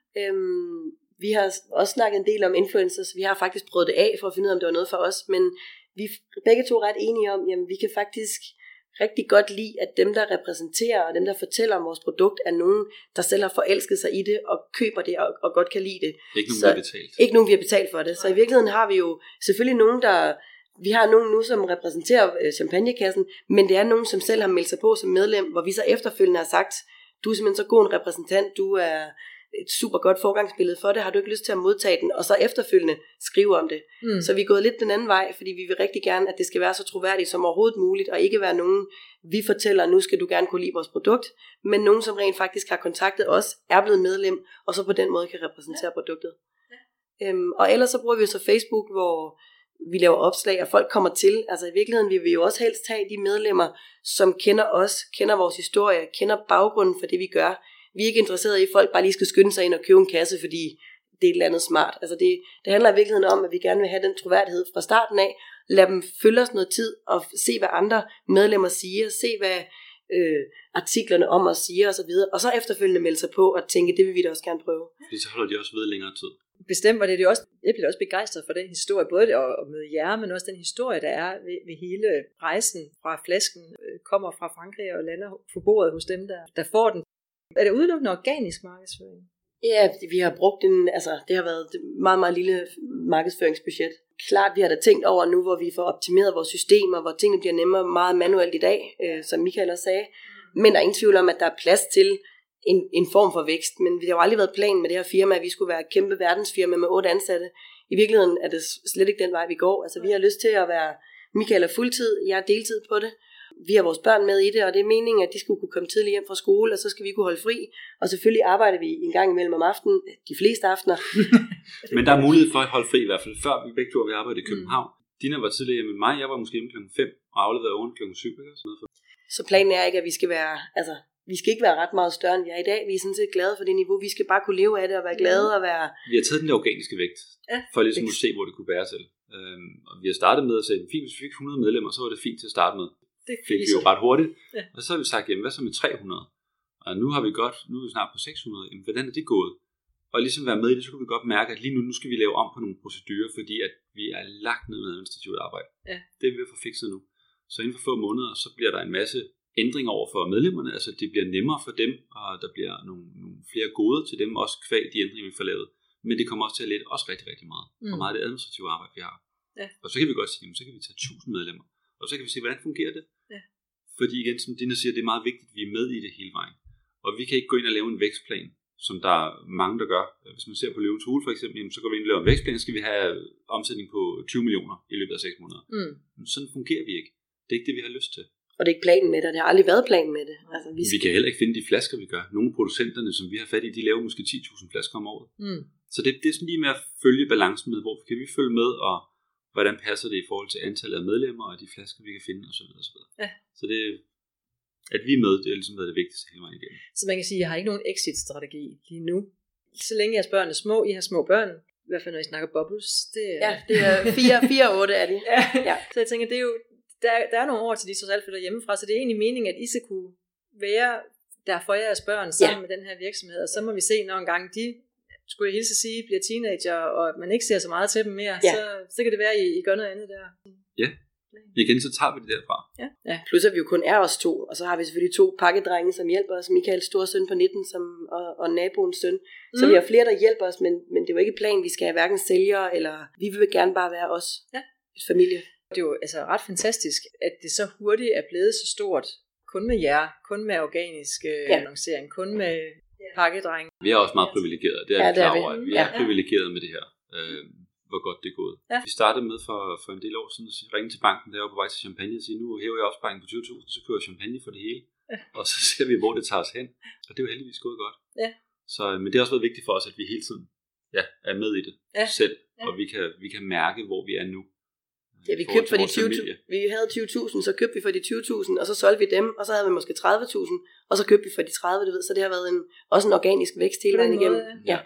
Vi har også snakket en del om influencers. Vi har faktisk prøvet det af for at finde ud af, om det var noget for os. Men vi er begge 2 ret enige om, jamen vi kan faktisk rigtig godt lide, at dem, der repræsenterer og dem, der fortæller om vores produkt, er nogen, der selv har forelsket sig i det og køber det og godt kan lide det. Ikke nogen, vi har betalt. Ikke nogen, vi har betalt for det. Så i virkeligheden har vi jo selvfølgelig nogen, vi har nogen nu, som repræsenterer champagnekassen, men det er nogen, som selv har meldt sig på som medlem, hvor vi så efterfølgende har sagt, du er simpelthen så god en repræsentant, du er et super godt forgangsbillede for det, har du ikke lyst til at modtage den, og så efterfølgende skrive om det. Så vi er gået lidt den anden vej, fordi vi vil rigtig gerne, at det skal være så troværdigt som overhovedet muligt, og ikke være nogen, vi fortæller, nu skal du gerne kunne lide vores produkt, men nogen, som rent faktisk har kontaktet os, er blevet medlem, og så på den måde kan repræsentere produktet. Og ellers så bruger vi jo så Facebook, hvor vi laver opslag, og folk kommer til. Altså i virkeligheden vil vi jo også helst have de medlemmer, som kender os, kender vores historie, kender baggrunden for det, vi gør. Vi er ikke interesserede i, at folk bare lige skal skynde sig ind og købe en kasse, fordi det er et eller andet smart. Altså det handler i virkeligheden om, at vi gerne vil have den troværdighed fra starten af, lad dem følge os noget tid, og se hvad andre medlemmer siger, se hvad artiklerne om os siger osv., og så efterfølgende melde sig på og tænke, det vil vi da også gerne prøve. Fordi så holder de også ved længere tid. Bestemt, og det er jo også, jeg bliver også begejstret for den historie, både at møde jer, men også den historie, der er ved hele rejsen fra flasken, kommer fra Frankrig og lander på bordet hos dem, der får den. Er det udelukkende organisk markedsføring? Ja, vi har brugt det har været et meget, meget lille markedsføringsbudget. Klart, vi har da tænkt over nu, hvor vi får optimeret vores systemer, hvor tingene bliver nemmere meget manuelt i dag, som Michael også sagde. Men der er ingen tvivl om, at der er plads til en form for vækst. Men det har jo aldrig været planen med det her firma, at vi skulle være et kæmpe verdensfirma med 8 ansatte. I virkeligheden er det slet ikke den vej, vi går. Altså, vi har lyst til at være Michael er fuldtid, jeg er deltid på det. Vi har vores børn med i det, og det er meningen, at de skulle kunne komme tidligt hjem fra skole, og så skal vi kunne holde fri. Og selvfølgelig arbejder vi en gang imellem om aftenen, de fleste aftener. Men der er mulighed for at holde fri i hvert fald. Før vi begge to arbejdede i København. Dina var tidligere hjemme med mig, jeg var måske hjemme klokken 5 og afleverede ungen klokken 7. Så planen er ikke, at vi skal være, vi skal ikke være ret meget større, end vi er i dag. Vi er sådan set glade for det niveau. Vi skal bare kunne leve af det og være glade og være... Vi har taget den der organiske vægt, for ligesom at se, hvor det kunne bære til. Og vi har startet med at sige, fint, hvis vi fik 100 medlemmer, så var det fint til at starte med. Det fik vi jo ret hurtigt. Ja. Og så har vi sagt, jamen hvad så med 300? Og nu er vi snart på 600. Jamen hvordan er det gået? Og ligesom være med i det, så kunne vi godt mærke, at lige nu skal vi lave om på nogle procedurer, fordi at vi er lagt ned med administrativt arbejde. Ja. Det er vi ved at få fikset nu. Så inden for få måneder, så bliver der en masse ændringer over for medlemmerne. Altså det bliver nemmere for dem, og der bliver nogle flere goder til dem, også kvæg de ændringer, vi får lavet. Men det kommer også til at lette også rigtig, rigtig meget. For meget af det administrative arbejde, vi har. Ja. Og så kan vi godt sige, så kan vi tage 1000 medlemmer. Og så kan vi se, hvordan fungerer det? Ja. Fordi igen, som Dina siger, det er meget vigtigt, at vi er med i det hele vejen. Og vi kan ikke gå ind og lave en vækstplan, som der er mange, der gør. Hvis man ser på Løvens Hule for eksempel, så går vi ind og laver en vækstplan, så skal vi have omsætning på 20 millioner i løbet af 6 måneder. Men sådan fungerer vi ikke. Det er ikke det, vi har lyst til. Og det er ikke planen med det, og det har aldrig været planen med det. Altså, vi kan heller ikke finde de flasker, vi gør. Nogle af producenterne, som vi har fat i, de laver måske 10.000 flasker om året. Så det er sådan lige med at følge balancen med, hvor kan vi følge med, og hvordan passer det i forhold til antallet af medlemmer, og de flasker, vi kan finde, osv. Ja. Så det, at vi er med, det er ligesom været det vigtigste hele vejen igennem. Så man kan sige, at jeg har ikke nogen exit-strategi lige nu. Så længe jeres børn er små, I har små børn, i hvert fald når I snakker bubbles. Ja, det er 4 og 8 er de. Ja. Så jeg tænker, det er jo, der er nogle år til de trods alt flytter hjemmefra, så det er egentlig meningen, at I skal kunne være der for jeres børn sammen med den her virksomhed, og så må vi se, når en gang de, skulle jeg hilse at sige, bliver teenager, og man ikke ser så meget til dem mere, så kan det være, at I gør noget andet der. Ja, igen så tager vi det derfra. Ja. Plus at vi jo kun er os 2, og så har vi selvfølgelig 2 pakkedrenge, som hjælper os, Michaels store søn på 19 og naboens søn. Så vi har flere, der hjælper os, men det er jo ikke planen, vi skal have hverken sælgere, eller vi vil gerne bare være os, et familie. Det er jo altså ret fantastisk, at det så hurtigt er blevet så stort, kun med jer, kun med organisk annoncering, kun med pakkedreng. Vi er også meget privilegerede, det er vi klar over, at vi er privilegerede med det her, hvor godt det er gået. Ja. Vi startede med for en del år siden at ringe til banken, der var på vej til champagne, og sige, nu hæver jeg opsparingen på 20.000, så køber jeg champagne for det hele, og så ser vi, hvor det tager os hen, og det er jo heldigvis gået godt. Ja. Så, men det har også været vigtigt for os, at vi hele tiden er med i det selv, og vi kan mærke, hvor vi er nu. Ja, vi købte for de 20.000. Vi havde 20.000, så købte vi for de 20.000, og så solgte vi dem, og så havde vi måske 30.000, og så købte vi for de 30, du ved. Så det har været også en organisk vækst hele vejen igennem.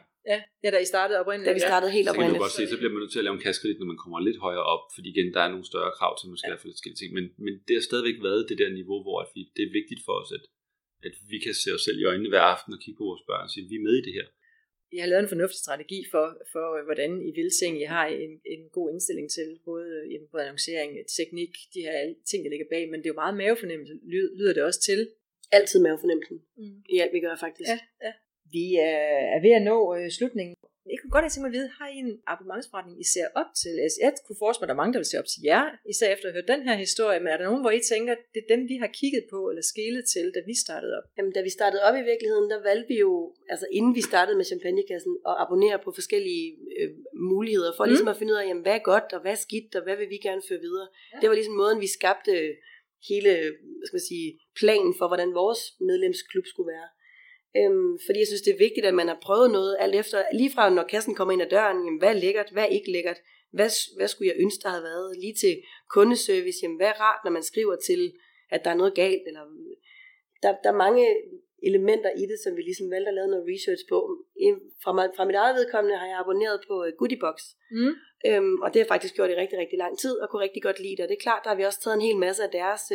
Ja, da I startede oprindeligt. Da vi startede helt oprindeligt. Så kan du godt se, så bliver man nødt til at lave en kassekredit, når man kommer lidt højere op, fordi igen, der er nogle større krav til, måske for forskellige ting. Men det har stadigvæk været det der niveau, hvor det er vigtigt for os, at vi kan se os selv i øjnene hver aften og kigge på vores børn og sige, vi er med i det her. I har lavet en fornuftig strategi for hvordan I vil ting. I har en god indstilling til både annoncering, teknik, de her ting, der ligger bag, men det er jo meget mavefornemmelse, lyder det også til. Altid mavefornemmelsen i alt, vi gør faktisk. Ja. Vi er ved at nå slutningen. Jeg kunne godt have tænkt mig at vide, har I en abonnementsforretning, I ser op til? Jeg kunne forestille mig, at der er mange, der vil se op til jer, især efter at have hørt den her historie, men er der nogen, hvor I tænker, det er dem, vi har kigget på eller skelet til, da vi startede op? Jamen, da vi startede op i virkeligheden, der valgte vi jo, altså inden vi startede med Champagnekassen, at abonnere på forskellige muligheder, for ligesom at finde ud af, jamen, hvad er godt, og hvad er skidt, og hvad vil vi gerne føre videre. Ja. Det var ligesom måden, vi skabte hele, planen for, hvordan vores medlemsklub skulle være. Fordi jeg synes det er vigtigt at man har prøvet noget alt efter, lige fra når kassen kommer ind ad døren, jamen, hvad er lækkert, hvad er ikke lækkert, hvad skulle jeg ønske der havde været, lige til kundeservice, jamen, hvad er rart når man skriver til at der er noget galt, eller der er mange elementer i det, som vi ligesom valgte at lave noget research på. Fra mit eget vedkommende har jeg abonneret på Goodiebox. Og det har jeg faktisk gjort i rigtig, rigtig lang tid, og kunne rigtig godt lide det. Og det er klart, der har vi også taget en hel masse af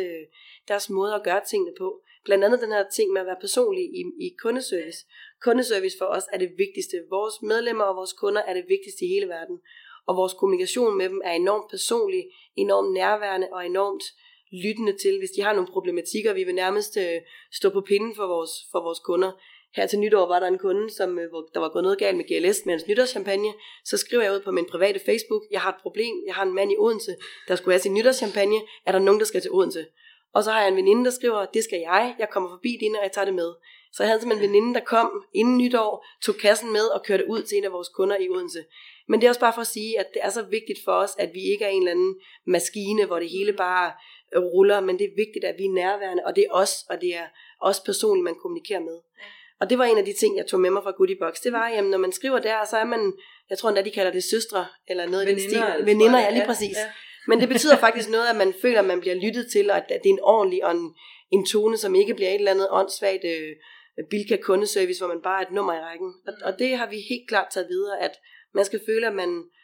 deres måde at gøre tingene på. Blandt andet den her ting med at være personlig i kundeservice. Kundeservice for os er det vigtigste. Vores medlemmer og vores kunder er det vigtigste i hele verden. Og vores kommunikation med dem er enormt personlig, enormt nærværende og enormt lyttende til, hvis de har nogle problematikker. Vi vil nærmest stå på pinden for vores kunder. Her til nytår var der en kunde, hvor der var gået noget galt med GLS med hans nytårschampagne. Så skriver jeg ud på min private Facebook, jeg har et problem, jeg har en mand i Odense, der skulle have sin nytårschampagne. Er der nogen, der skal til Odense? Og så har jeg en veninde, der skriver, det skal jeg kommer forbi dine, og jeg tager det med. Så jeg havde simpelthen en veninde, der kom inden nytår, tog kassen med og kørte ud til en af vores kunder i Odense. Men det er også bare for at sige, at det er så vigtigt for os, at vi ikke er en eller anden maskine, hvor det hele bare ruller, men det er vigtigt, at vi er nærværende, og det er os, og det er os personligt, man kommunikerer med. Og det var en af de ting, jeg tog med mig fra Goodiebox. Det var, jamen, når man skriver der, så er man, jeg tror endda, de kalder det søstre, eller noget i den stil. Veninder, ja, lige præcis. Ja. Men det betyder faktisk noget, at man føler, at man bliver lyttet til, og at det er en ordentlig og en tone, som ikke bliver et eller andet åndssvagt Bilka kundeservice, hvor man bare er et nummer i rækken. Og det har vi helt klart taget videre, at man skal føle, at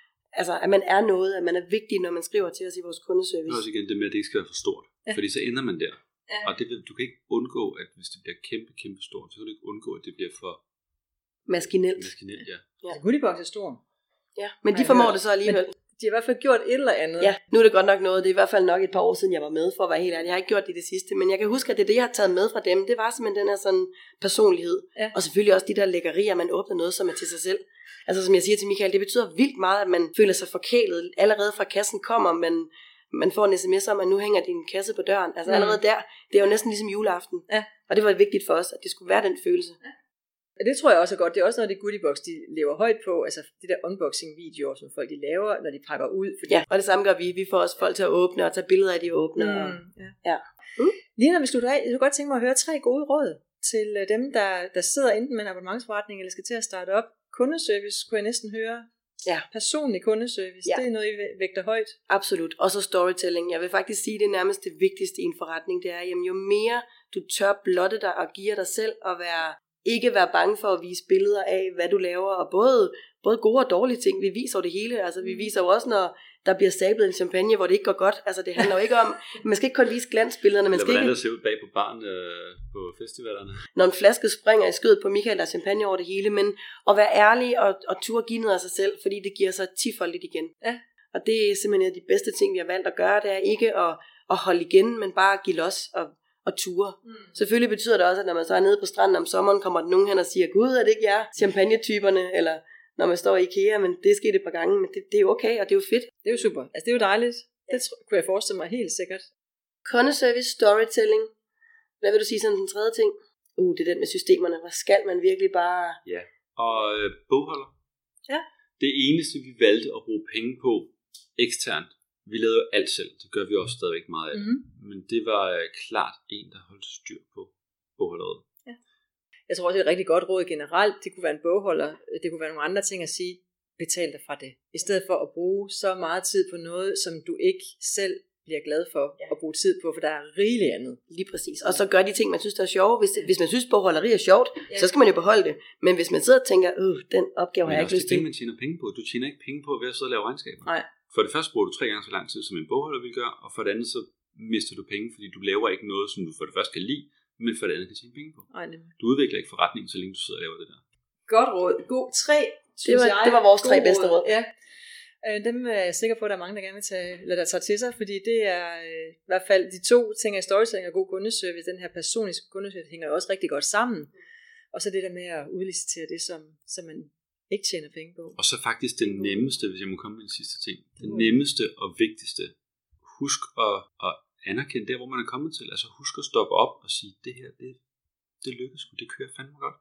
man er noget, at man er vigtig, når man skriver til os i vores kundeservice. Det er også igen det med, at det ikke skal være for stort, fordi så ender man der. Ja. Og det, du kan ikke undgå, at hvis det bliver kæmpe stort, så kan du ikke undgå, at det bliver for maskinelt. Ja. Altså, Goodiebox er stor. Ja, men de formår det så alligevel. De har i hvert fald gjort et eller andet. Ja, nu er det godt nok noget. Det er i hvert fald nok et par år siden, jeg var med, for at være helt ærlig. Jeg har ikke gjort det sidste, men jeg kan huske, at det jeg har taget med fra dem, det var simpelthen den her sådan personlighed. Ja. Og selvfølgelig også de der lækkerier, man åbner noget, som er til sig selv. Altså som jeg siger til Michael, det betyder vildt meget, at man føler sig forkælet. Allerede fra kassen kommer, man får en sms om, at nu hænger din kasse på døren. Altså allerede der, det er jo næsten ligesom juleaften. Ja. Og det var vigtigt for os, at det skulle være den følelse. Ja. Ja, det tror jeg også er godt. Det er også noget, det Goodiebox, de lever højt på. Altså de der unboxing-videoer, som folk de laver, når de pakker ud. Fordi... Ja, og det samme gør vi. Vi får også folk til at åbne og tage billeder af de åbner. Ja. Lige når vi slutter af, jeg kunne godt tænke mig at høre 3 gode råd til dem, der sidder enten med en abonnementsforretning, eller skal til at starte op. Kundeservice kunne jeg næsten høre. Ja. Personlig kundeservice, det er noget, I vægter højt. Absolut. Og så storytelling. Jeg vil faktisk sige, det er nærmest det vigtigste i en forretning. Det er, jamen, jo mere du tør blotte dig og give dig selv og ikke være bange for at vise billeder af, hvad du laver, og både gode og dårlige ting. Vi viser jo det hele. Altså, vi viser jo også, når der bliver stablet en champagne, hvor det ikke går godt. Altså, det handler jo ikke om, man skal ikke kun vise glansbillederne. Man skal hvordan ikke... det ser ud bag på baren på festivalerne. Når en flaske springer i skødet på Michael, der er champagne over det hele, men at være ærlig og turde give noget af sig selv, fordi det giver sig 10-foldigt igen. Ja. Og det er simpelthen de bedste ting, vi har valgt at gøre, det er ikke at holde igen, men bare at give los og ture. Selvfølgelig betyder det også, at når man så er nede på stranden om sommeren, kommer der nogen hen og siger, gud, er det ikke jer, champagnetyperne, eller når man står i IKEA, men det er sket et par gange, men det er jo okay, og det er jo fedt. Det er jo super. Altså det er jo dejligt. Det kunne jeg forestille mig helt sikkert. Kundeservice, storytelling. Hvad vil du sige som den tredje ting? Det er den med systemerne. Hvad skal man virkelig bare... Ja, og bogholder. Ja. Det eneste, vi valgte at bruge penge på eksternt, vi lavede jo alt selv. Det gør vi også stadigvæk meget af. Men det var klart en, der holdt styr på bogholderet. Ja. Jeg tror også, det er et rigtig godt råd generelt. Det kunne være en bogholder. Det kunne være nogle andre ting at sige. Betal dig fra det. I stedet for at bruge så meget tid på noget, som du ikke selv bliver glad for at bruge tid på, for der er rigeligt andet. Lige præcis. Og så gør de ting, man synes, der er sjove. Hvis man synes, bogholderi er sjovt, så skal man jo beholde det. Men hvis man sidder og tænker, den opgave har jeg ikke lyst til. Men man tjener penge på. Du tjener ikke penge på ved at sidde og lave regnskaber. Nej. For det første bruger du 3 gange så lang tid, som en bogholder vil gøre, og for det andet så mister du penge, fordi du laver ikke noget, som du for det første kan lide, men for det andet kan tjene penge på. Du udvikler ikke forretningen, så længe du sidder og laver det der. Godt råd. God 3. Det var vores 3 bedste råd. Ja. Dem er jeg sikker på, at der er mange, der gerne vil der tager til sig, fordi det er i hvert fald de 2 ting af storytelling og god kundeservice. Den her personlige kundeservice hænger jo også rigtig godt sammen. Og så det der med at udlicitere det, som man ikke tjener penge på. Og så faktisk det nemmeste, hvis jeg må komme med en sidste ting. Det nemmeste og vigtigste. Husk at anerkende det, hvor man er kommet til. Altså husk at stoppe op og sige, det her, det lykkes, det kører fandme godt.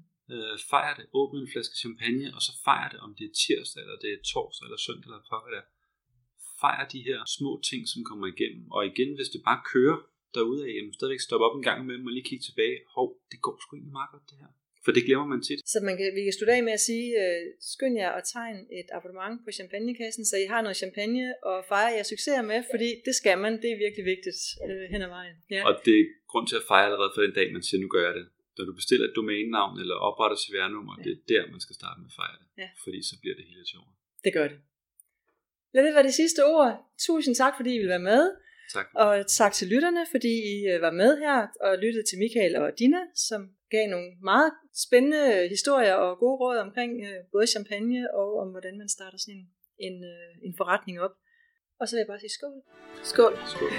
Fejr det, åbne en flaske champagne, og så fejr det, om det er tirsdag, eller det er torsdag, eller søndag, eller pokker der. Fejr de her små ting, som kommer igennem. Og igen, hvis det bare kører derudad, jamen stadigvæk stoppe op en gang med dem, og lige kigge tilbage. Det går sgu egentlig meget godt, det her. For det glemmer man tit. Så vi kan slutte af med at sige, skynd jer og tegn et abonnement på champagnekassen, så I har noget champagne og fejre jeres succeser med, fordi det skal man, det er virkelig vigtigt hen ad vejen. Ja. Og det er grund til at fejre allerede for den dag, man siger, nu gør jeg det. når du bestiller et domænenavn eller opretter CVR-nummer, det er der, man skal starte med at fejre det. Ja. Fordi så bliver det hele sjovt. Det gør det. Lad det være de sidste ord. Tusind tak, fordi I ville være med. Tak. Og tak til lytterne, fordi I var med her og lyttede til Michael og Dina, som gav nogle meget spændende historier og gode råd omkring både champagne og om hvordan man starter sådan en forretning op. Og så vil jeg bare sige skål. Skål. Skål.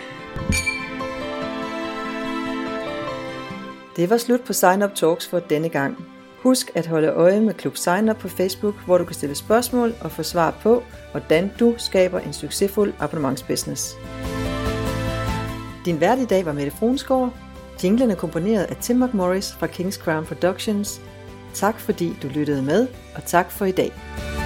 Det var slut på Sign Up Talks for denne gang. Husk at holde øje med Klub Sign Up på Facebook, hvor du kan stille spørgsmål og få svar på, hvordan du skaber en succesfuld abonnementsbusiness. Din vært i dag var Mette Fruensgaard. Jinglen er komponeret af Tim McMorris fra King's Crown Productions. Tak fordi du lyttede med, og tak for i dag.